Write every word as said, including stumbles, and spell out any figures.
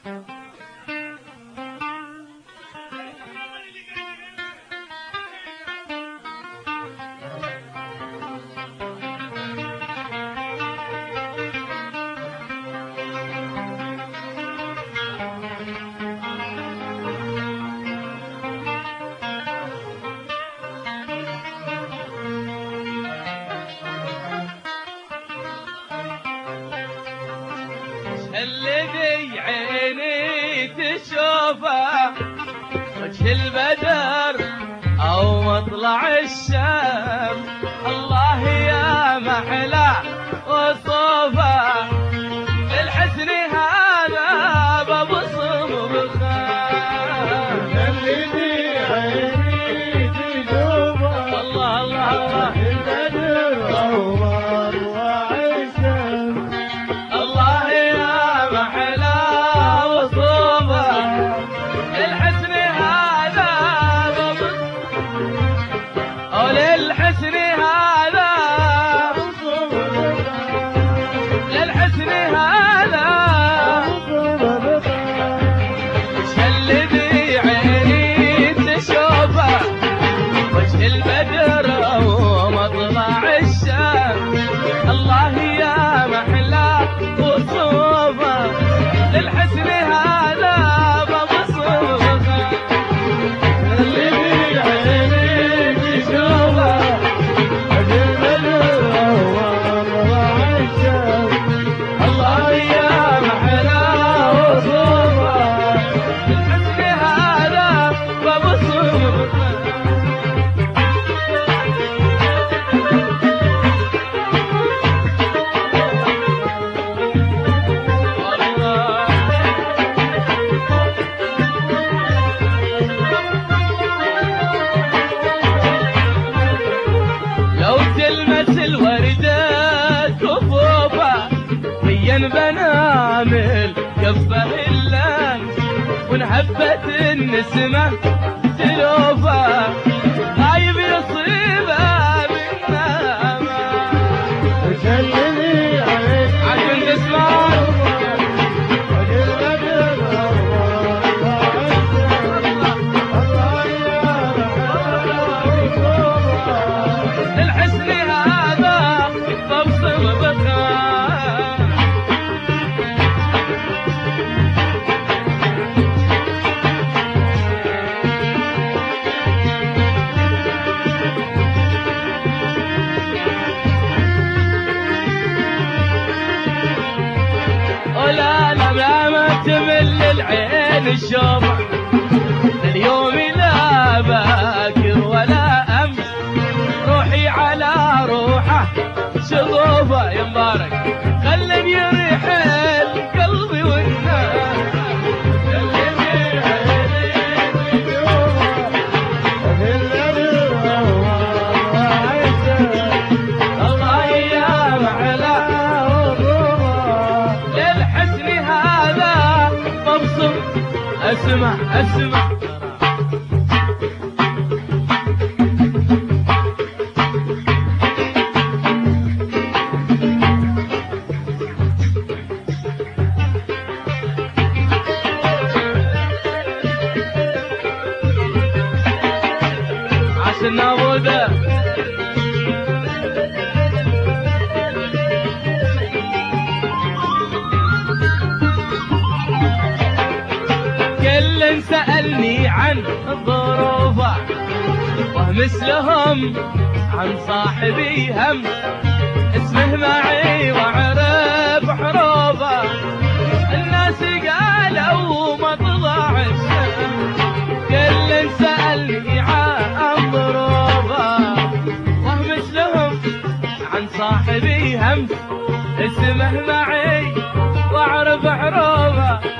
الذي عيني تشوفه وجه البدر او مطلع الشمس، الله يا محلى وصوفه للحسن هذا ببصم بخام. الذي عيني تشوفه الله الله الله البدر او مطلع الشمس، الله يا محلى وصوفه للحسن هذا ببصم او للحسن هذا للحسن هذا وش الذي عيني تشوفه وجه البدر ومطلع الشمس، الله يا محلى وصوفه للحسن هذا ببصمه. الذي عيني تشوفه وجه البدر او مطلع الشمس، الله يا محلى وصوفه للحسن هذا ببصمه. لو تلمس الوردة كفوفه بين بنامل كفه اللمس ونهبت النسمة تلوفه غايب يصيبه بالنامة. وش الذي عيني عشان تسمع وجه البدر او مطلع الشمس، الله يا محلى وصوفه للحسن هذا ببصم بخام. ولا لا لا ما تمل العين الشوفة اليوم لا باكر ولا امس، روحي على روحه شغوفه يا مبارك خلني يريح القلب والناس. الذي عيني تشوفه وجه البدر او مطلع الشمس، الله يا محلى وصوفه للحسن هذا مبسوط. اسمع اسمع عشان نابوده كل سألني عن ظروفه ومثلهم عن صاحبي هم اسمه معي واعرف حروفه. الناس قالوا مطلع الشمس كل سألني عن ظروفه ومثلهم عن صاحبي هم اسمه معي واعرف حروفه.